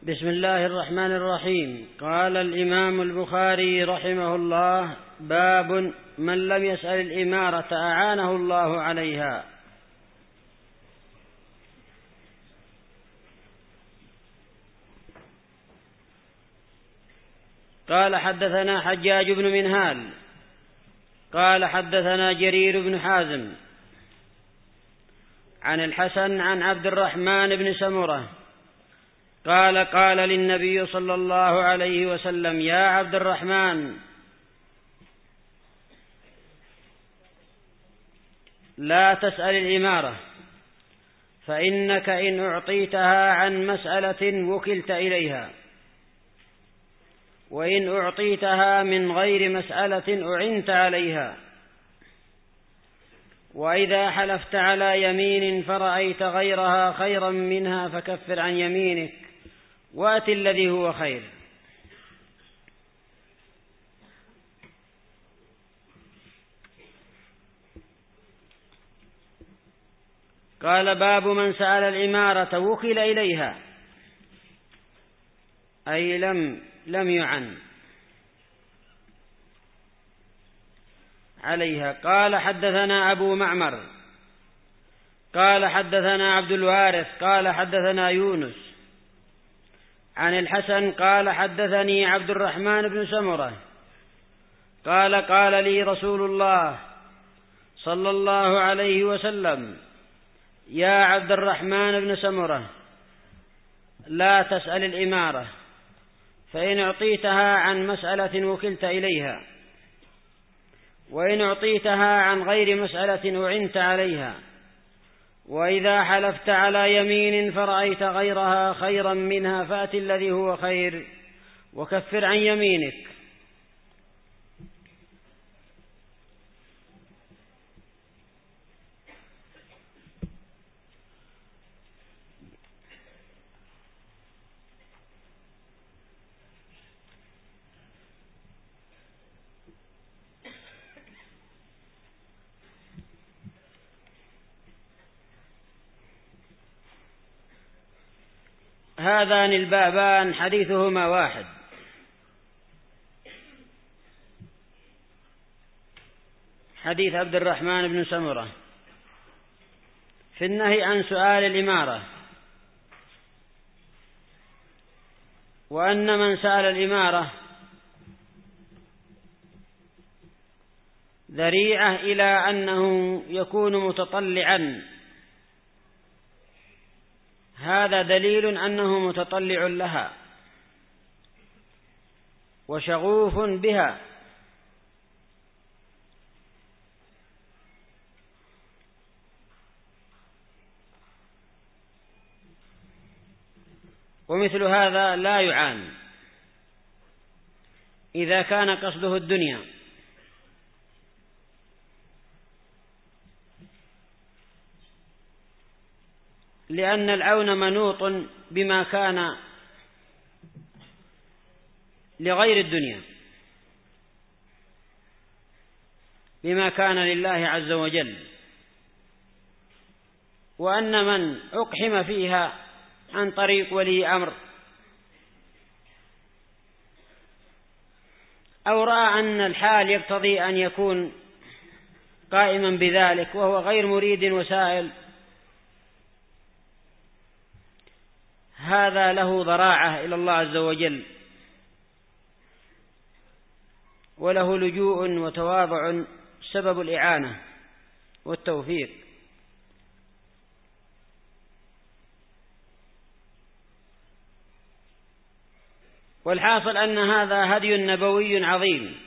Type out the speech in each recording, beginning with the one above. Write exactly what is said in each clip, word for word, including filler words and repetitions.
بسم الله الرحمن الرحيم. قال الإمام البخاري رحمه الله: باب من لم يسأل الإمارة أعانه الله عليها. قال: حدثنا حجاج بن منهال قال: حدثنا جرير بن حازم عن الحسن عن عبد الرحمن بن سمرة قال: قال للنبي صلى الله عليه وسلم: يا عبد الرحمن، لا تسأل الإمارة، فإنك إن أعطيتها عن مسألة وكلت إليها، وإن أعطيتها من غير مسألة أعنت عليها، وإذا حلفت على يمين فرأيت غيرها خيرا منها فكفر عن يمينك وأت الذي هو خير. قال: باب من سأل الإمارة وكل إليها، أي لم لم يعن عليها. قال: حدثنا أبو معمر قال: حدثنا عبد الوارث قال: حدثنا يونس عن الحسن قال: حدثني عبد الرحمن بن سمرة قال: قال لي رسول الله صلى الله عليه وسلم: يا عبد الرحمن بن سمرة، لا تسأل الإمارة، فإن أعطيتها عن مسألة وكلت إليها، وإن أعطيتها عن غير مسألة أعنت عليها، وإذا حلفت على يمين فرأيت غيرها خيرا منها فأت الذي هو خير وكفر عن يمينك. هذان البابان حديثهما واحد. حديث عبد الرحمن بن سمرة في النهي عن سؤال الإمارة، وأن من سأل الإمارة ذريعة إلى أنه يكون متطلعا، هذا دليل أنه متطلع لها وشغوف بها، ومثل هذا لا يعان إذا كان قصده الدنيا، لأن العون منوط بما كان لغير الدنيا، بما كان لله عز وجل، وأن من أقحم فيها عن طريق ولي أمر أو رأى أن الحال يقتضي أن يكون قائما بذلك وهو غير مريد وسائل، هذا له ضراعة إلى الله عز وجل، وله لجوء وتواضع سبب الإعانة والتوفيق. والحاصل أن هذا هدي نبوي عظيم،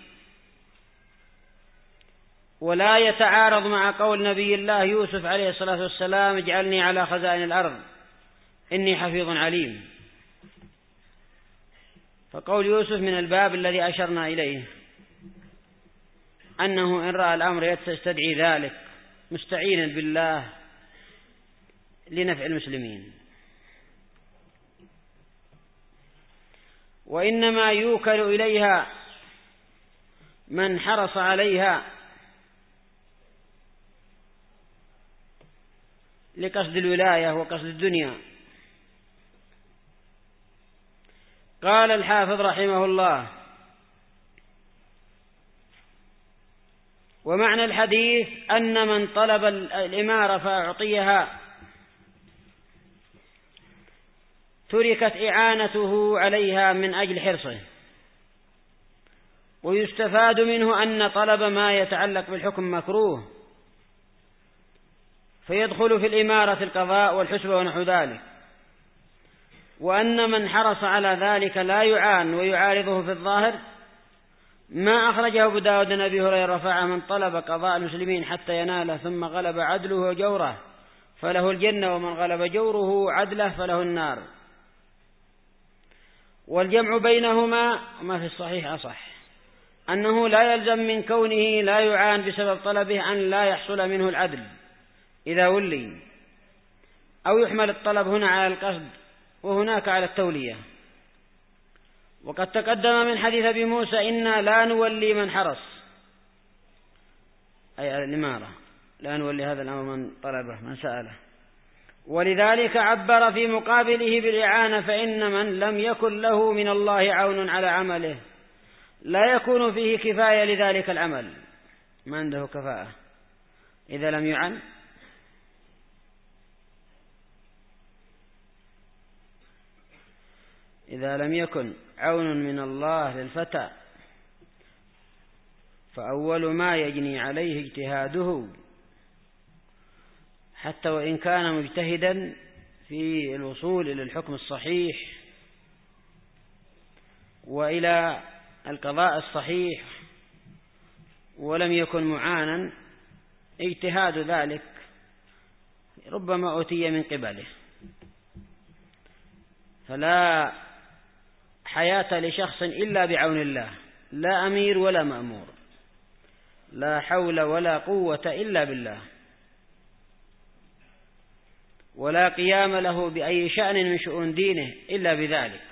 ولا يتعارض مع قول نبي الله يوسف عليه الصلاة والسلام: اجعلني على خزائن الأرض إني حفيظ عليم. فقول يوسف من الباب الذي أشرنا إليه، أنه إن رأى الأمر يستدعي ذلك مستعينا بالله لنفع المسلمين. وإنما يوكل إليها من حرص عليها لقصد الولاية وقصد الدنيا، قال الحافظ رحمه الله: ومعنى الحديث أن من طلب الإمارة فأعطيها تركت إعانته عليها من أجل حرصه. ويستفاد منه أن طلب ما يتعلق بالحكم مكروه، فيدخل في الإمارة القضاء والحسبة ونحو ذلك. وأن من حرص على ذلك لا يعان ويعارضه في الظاهر ما أخرجه أبو داود عن أبي هريرة رفع: من طلب قضاء المسلمين حتى يناله ثم غلب عدله وجوره فله الجنة، ومن غلب جوره عدله فله النار. والجمع بينهما ما في الصحيح أصح، أنه لا يلزم من كونه لا يعان بسبب طلبه أن لا يحصل منه العدل إذا ولي، أو يحمل الطلب هنا على القصد وهناك على التولية. وقد تقدم من حديث أبي موسى: إنا لا نولي من حرص، أي الإمارة، لا نولي هذا الأمر من طلبه من سأله. ولذلك عبر في مقابله بالإعانة: فإن من لم يكن له من الله عون على عمله لا يكون فيه كفاية لذلك العمل، ما عنده كفاءة إذا لم يعن. إذا لم يكن عون من الله للفتى فأول ما يجني عليه اجتهاده، حتى وإن كان مجتهدا في الوصول إلى الحكم الصحيح وإلى القضاء الصحيح ولم يكن معانا، اجتهاد ذلك ربما أوتي من قبله. فلا حياة لشخص إلا بعون الله، لا أمير ولا مأمور، لا حول ولا قوة إلا بالله، ولا قيام له بأي شأن من شؤون دينه إلا بذلك.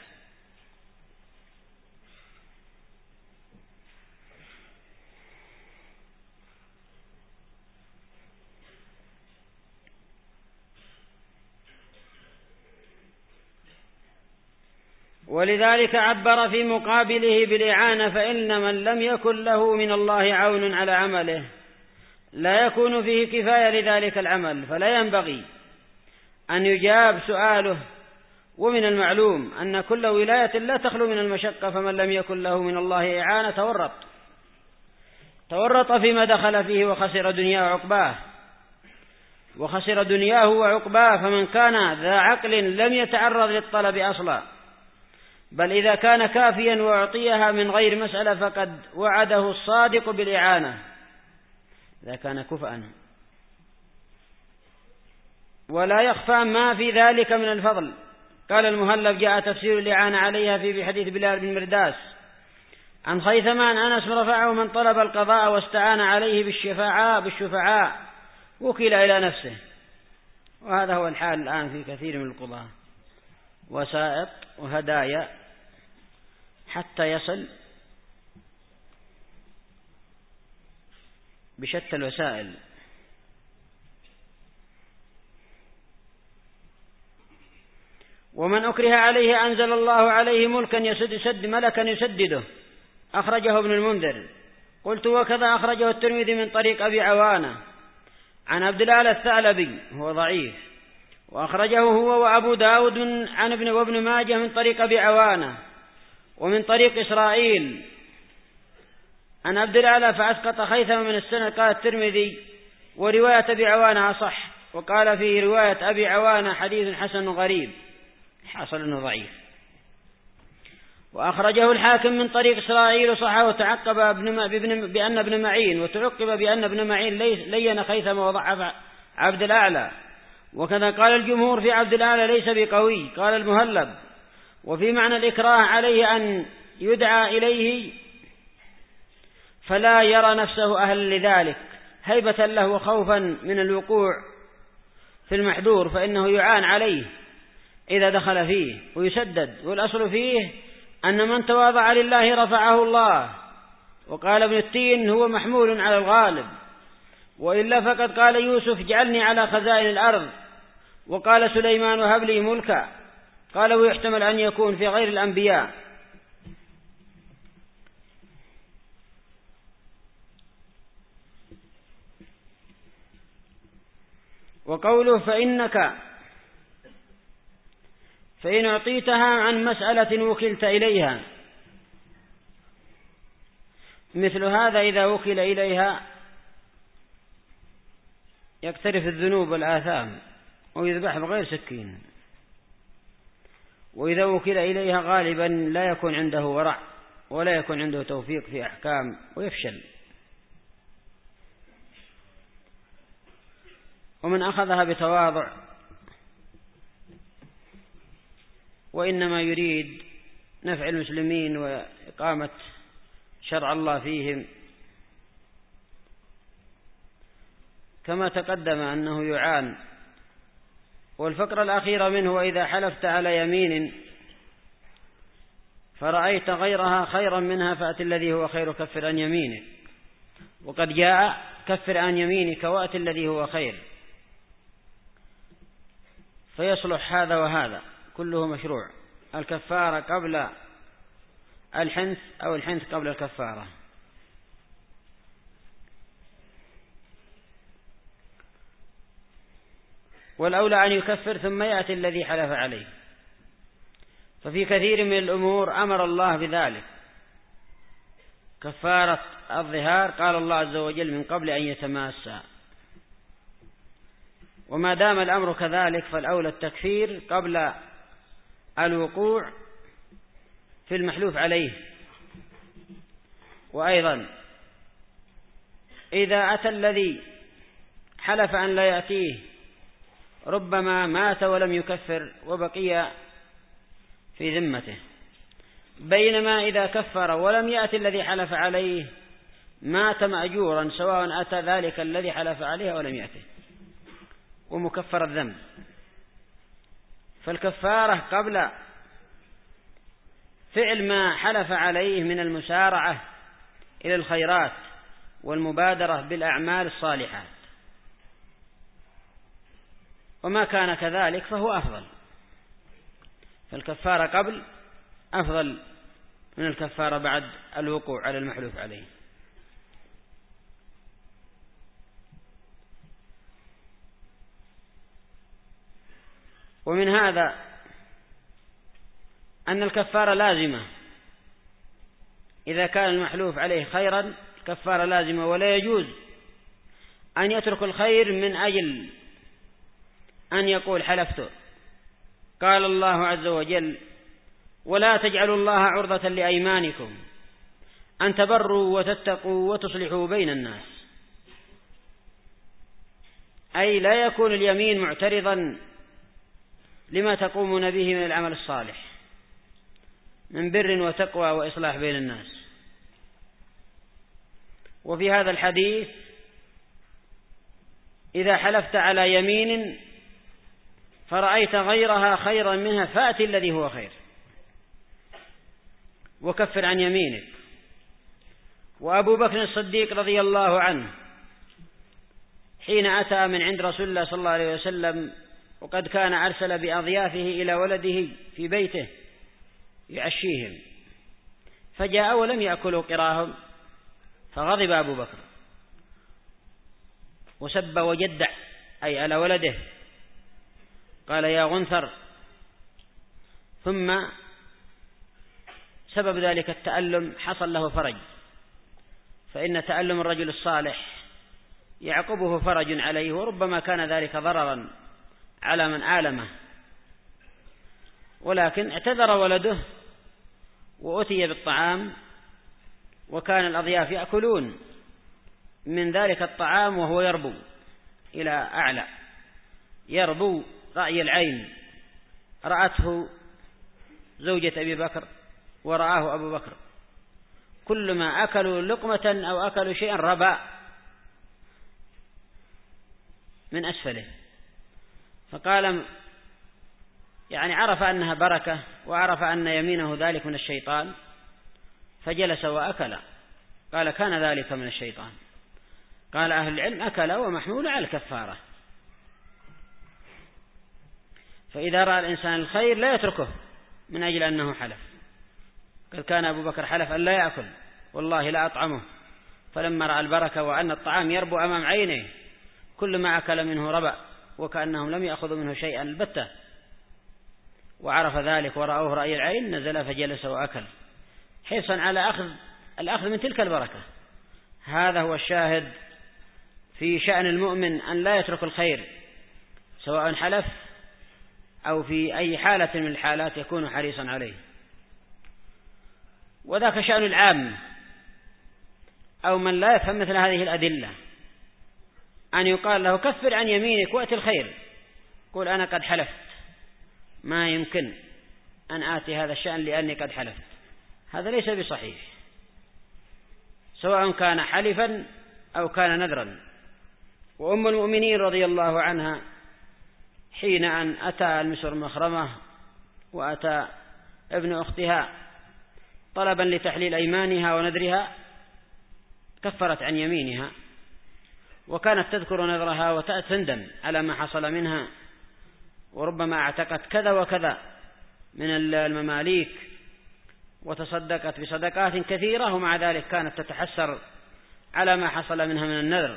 ولذلك عبر في مقابله بالإعانة: فإن من لم يكن له من الله عون على عمله لا يكون فيه كفاية لذلك العمل، فلا ينبغي أن يجاب سؤاله. ومن المعلوم أن كل ولاية لا تخلو من المشقة، فمن لم يكن له من الله إعانة تورط تورط فيما دخل فيه وخسر دنياه وعقباه وخسر دنياه وعقباه. فمن كان ذا عقل لم يتعرض للطلب أصلا، بل إذا كان كافيا وأعطيها من غير مسألة فقد وعده الصادق بالإعانة إذا كان كفءا. ولا يخفى ما في ذلك من الفضل. قال المهلب: جاء تفسير الإعانة عليها في حديث بلال بن مرداس عن خيثمة عن أنس رفعه: من طلب القضاء واستعان عليه بالشفاعة بالشفعاء وكل إلى نفسه. وهذا هو الحال الآن في كثير من القضاة، وسائط وهدايا حتى يصل بشتى الوسائل. ومن أكره عليه أنزل الله عليه ملكا يسد سد ملكا يسدده. أخرجه ابن المنذر. قلت: وكذا أخرجه الترمذي من طريق أبي عوانة عن عبد الله الثعلبي، هو ضعيف. وأخرجه هو وأبو داود عن ابن وابن ماجه من طريق أبي عوانة ومن طريق إسرائيل عن عبد الله فأسقط خيثم من السنة. قال الترمذي: ورواية أبي عوانة أصح. وقال في رواية أبي عوانة: حديث حسن غريب، حصل أنه ضعيف. وأخرجه الحاكم من طريق إسرائيل وصححه، وتعقب بأن ابن معين وتعقب بأن ابن معين لين خيثم وضعف عبد الأعلى. وكذا قال الجمهور في عبد الأعلى ليس بقوي. قال المهلب: وفي معنى الإكراه عليه أن يدعى إليه فلا يرى نفسه أهل لذلك هيبة له وخوفا من الوقوع في المحذور، فإنه يعان عليه إذا دخل فيه ويسدد. والأصل فيه أن من تواضع لله رفعه الله. وقال ابن التين: هو محمول على الغالب. وإلا فقد قال يوسف: اجعلني على خزائن الأرض. وقال سليمان: وهب لي ملكا. قال ويحتمل أن يكون في غير الأنبياء، وقوله فإنك فإن أعطيتها عن مسألة وكلت إليها، مثل هذا إذا وكل إليها يقترف الذنوب والآثام ويذبح بغير سكين، وإذا وكل إليها غالبا لا يكون عنده ورع ولا يكون عنده توفيق في أحكام ويفشل. ومن أخذها بتواضع وإنما يريد نفع المسلمين وإقامة شرع الله فيهم، كما تقدم أنه يعان. والفقرة الأخيرة منه وإذا حلفت على يمين فرأيت غيرها خيرا منها فأت الذي هو خير كفر عن يمينك، وقد جاء كفر عن يمينك وأت الذي هو خير، فيصلح هذا وهذا كله مشروع، الكفارة قبل الحنث أو الحنث قبل الكفارة. والأولى أن يكفر ثم يأتي الذي حلف عليه، ففي كثير من الأمور أمر الله بذلك. كفارة الظهار قال الله عز وجل من قبل أن يتماسا، وما دام الأمر كذلك فالأولى التكفير قبل الوقوع في المحلوف عليه. وأيضا إذا أتى الذي حلف أن لا يأتيه ربما مات ولم يكفر وبقي في ذمته، بينما إذا كفر ولم يأتي الذي حلف عليه مات مأجورا سواء أتى ذلك الذي حلف عليه ولم يأته ومكفر الذنب. فالكفارة قبل فعل ما حلف عليه من المسارعة إلى الخيرات والمبادرة بالأعمال الصالحات، وما كان كذلك فهو أفضل. فالكفارة قبل أفضل من الكفارة بعد الوقوع على المحلوف عليه. ومن هذا أن الكفارة لازمة، إذا كان المحلوف عليه خيرا الكفارة لازمة، ولا يجوز أن يترك الخير من أجل أن يقول حلفت. قال الله عز وجل ولا تجعلوا الله عرضة لأيمانكم أن تبروا وتتقوا وتصلحوا بين الناس، أي لا يكون اليمين معترضا لما تقومون به من العمل الصالح من بر وتقوى وإصلاح بين الناس. وفي هذا الحديث إذا حلفت على يمين فرأيت غيرها خيرا منها فأت الذي هو خير وكفر عن يمينك. وأبو بكر الصديق رضي الله عنه حين أتى من عند رسول الله صلى الله عليه وسلم وقد كان أرسل بأضيافه إلى ولده في بيته يعشيهم، فجاء ولم يأكلوا قراهم، فغضب أبو بكر وسب وجدع أي على ولده، قال يا غنثر، ثم سبب ذلك التألم حصل له فرج، فإن تألم الرجل الصالح يعقبه فرج عليه، وربما كان ذلك ضررا على من آلمه، ولكن اعتذر ولده وأتي بالطعام، وكان الأضياف يأكلون من ذلك الطعام وهو يربو إلى أعلى، يربو رأي العين، رأته زوجة أبي بكر ورآه أبو بكر، كلما أكلوا لقمة أو أكلوا شيئا ربا من أسفله، فقال يعني عرف أنها بركة وعرف أن يمينه ذلك من الشيطان، فجلس وأكل، قال كان ذلك من الشيطان. قال أهل العلم أكل ومحمول على الكفارة. فإذا رأى الإنسان الخير لا يتركه من أجل أنه حلف. قد كان أبو بكر حلف أن لا يأكل والله لا أطعمه، فلما رأى البركة وأن الطعام يربو أمام عينه كل ما أكل منه ربأ وكأنهم لم يأخذوا منه شيئا البتة، وعرف ذلك ورأوه رأي العين نزل فجلس وأكل حرصا على أخذ الأخذ من تلك البركة. هذا هو الشاهد في شأن المؤمن، أن لا يترك الخير سواء حلف أو في أي حالة من الحالات يكون حريصا عليه. وذاك شأن العام أو من لا يفهم مثل هذه الأدلة، أن يقال له كفر عن يمينك وأتي الخير، قل أنا قد حلفت، ما يمكن أن آتي هذا الشأن لأني قد حلفت، هذا ليس بصحيح، سواء كان حلفا أو كان نذرا. وأم المؤمنين رضي الله عنها حين أن أتى المسور مخرمة وأتى ابن أختها طلبا لتحليل أيمانها ونذرها كفرت عن يمينها، وكانت تذكر نذرها وتندم على ما حصل منها، وربما اعتقت كذا وكذا من المماليك وتصدقت بصدقات كثيرة، ومع ذلك كانت تتحسر على ما حصل منها من النذر،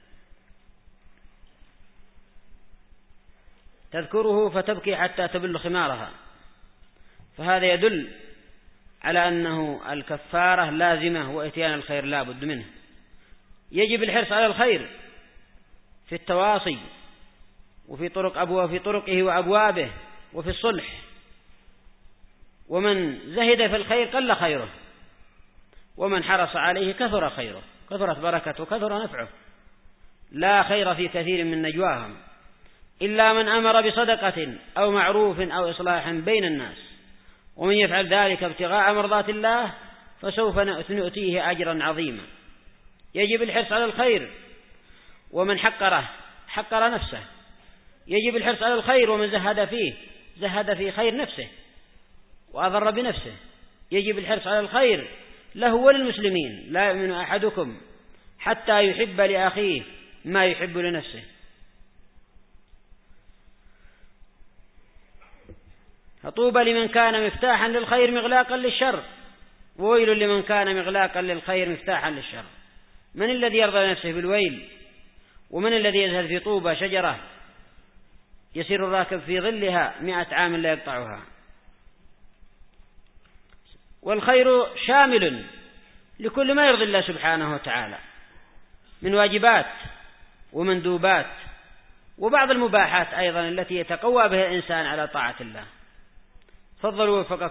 تذكره فتبكي حتى تبل خمارها. فهذا يدل على أنه الكفارة لازمة وإتيان الخير لا بد منه. يجب الحرص على الخير في التواصي وفي طرق أبوه في طرقه وأبوابه وفي الصلح، ومن زهد في الخير قل خيره، ومن حرص عليه كثر خيره، كثرت بركته وكثر نفعه. لا خير في كثير من نجواهم إلا من أمر بصدقة أو معروف أو إصلاح بين الناس، ومن يفعل ذلك ابتغاء مرضات الله فسوف نؤتيه أجرا عظيما. يجب الحرص على الخير، ومن حقره حقر نفسه. يجب الحرص على الخير، ومن زهد فيه زهد في خير نفسه وأضر بنفسه. يجب الحرص على الخير له وللمسلمين. لا يؤمن أحدكم حتى يحب لأخيه ما يحب لنفسه. فطوبى لمن كان مفتاحا للخير مغلاقا للشر، وويل لمن كان مغلاقا للخير مفتاحا للشر. من الذي يرضى نفسه بالويل؟ ومن الذي يزهد في طوبى شجرة يسير الراكب في ظلها مئة عام لا يقطعها؟ والخير شامل لكل ما يرضي الله سبحانه وتعالى من واجبات ومندوبات وبعض المباحات أيضا التي يتقوى بها الإنسان على طاعة الله. فضلوا وفقكم